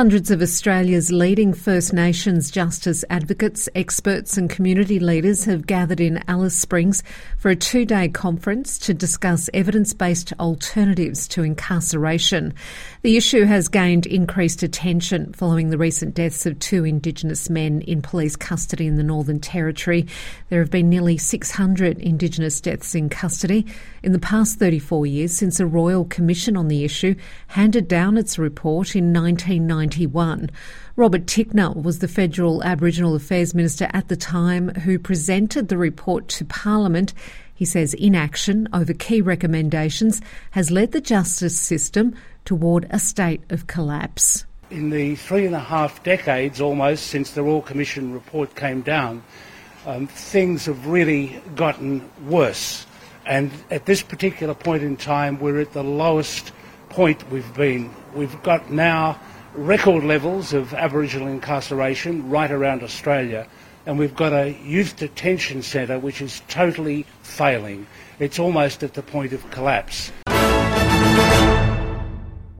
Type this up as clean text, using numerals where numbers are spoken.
Hundreds of Australia's leading First Nations justice advocates, experts and community leaders have gathered in Alice Springs for a 2-day conference to discuss evidence-based alternatives to incarceration. The issue has gained increased attention following the recent deaths of 2 Indigenous men in police custody in the Northern Territory. There have been nearly 600 Indigenous deaths in custody in the past 34 years since a Royal Commission on the issue handed down its report in 1991. Robert Ticknell was the Federal Aboriginal Affairs Minister at the time who presented the report to Parliament. He says inaction over key recommendations has led the justice system toward a state of collapse. In the 3.5 decades almost since the Royal Commission report came down, things have really gotten worse. And at this particular point in time, we're at the lowest point we've been. We've got now record levels of Aboriginal incarceration right around Australia, and we've got a youth detention centre which is totally failing. It's almost at the point of collapse.